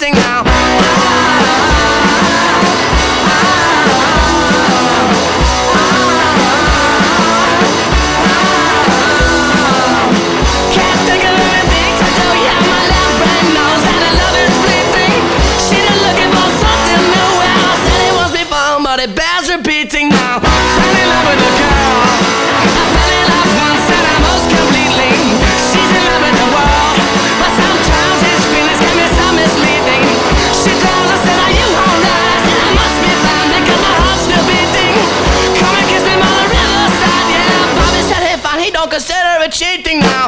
repeating now. Can't think of anything to do, yeah, my left brain knows that her love is fleeting. She just looking for something new, well, I said it once before, but it bears repeating now. Fell in love with a girl, I fell in love once and I most completely. She's in love with the world, but sometimes his feelings can be so misleading. She calls and said, are you alright? I said I must be fine because my heart's still beating. Come and kiss him on the riverside, yeah. Bobby said hey fine, he don't consider it cheating now.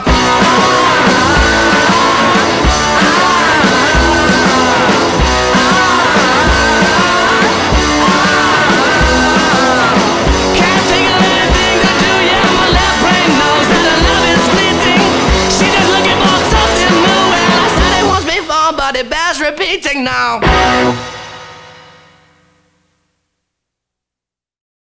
Can't think of anything to do, yeah, my left brain knows that her love is fleeting. She just looking for something new, well, I said it once before, but it bears repeating now.